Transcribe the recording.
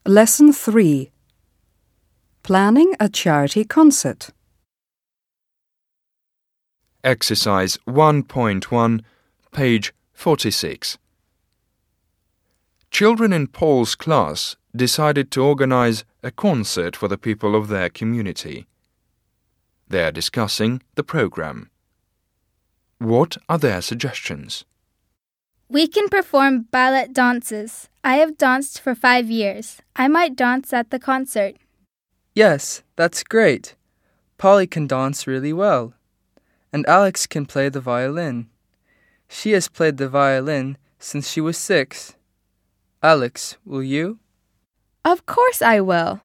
Lesson 3. Planning a charity concert. Exercise 1.1, page 46. Children in Paul's class decided to organize a concert for the people of their community. They are discussing the program. What are their suggestions? We can perform ballet dances. I have danced for 5 years. I might dance at the concert. Yes, that's great. Polly can dance really well. And Alex can play the violin. She has played the violin since she was 6. Alex, will you? Of course I will.